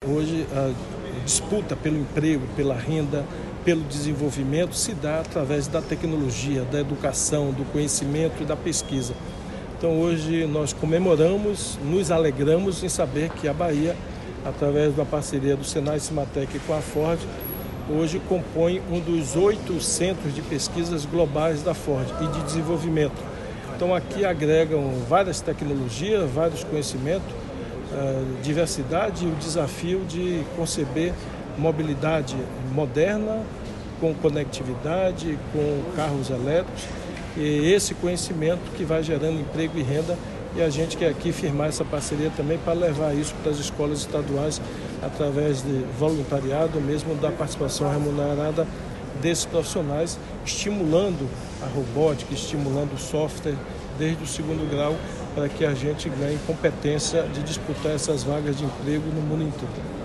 hoje a disputa pelo emprego, pela renda, pelo desenvolvimento se dá através da tecnologia, da educação, do conhecimento e da pesquisa. Então hoje nós comemoramos, nos alegramos em saber que a Bahia, através da parceria do Senai e Cimatec com a Ford, hoje compõe um dos 8 centros de pesquisas globais da Ford e de desenvolvimento. Então aqui agregam várias tecnologias, vários conhecimentos, diversidade e o desafio de conceber mobilidade moderna, com conectividade, com carros elétricos, e esse conhecimento que vai gerando emprego e renda, e a gente quer aqui firmar essa parceria também para levar isso para as escolas estaduais através de voluntariado, mesmo da participação remunerada desses profissionais, estimulando a robótica, estimulando o software desde o segundo grau, para que a gente ganhe competência de disputar essas vagas de emprego no mundo inteiro.